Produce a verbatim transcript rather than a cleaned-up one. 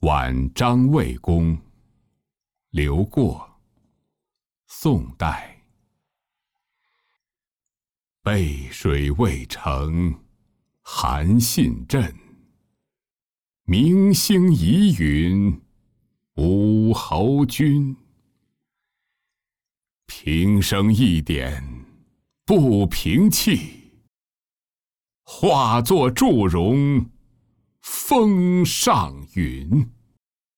晚张魏公，刘过，宋代。背水未成，韩信阵。明星疑云，武侯君。平生一点，不平气。化作祝融，风上云。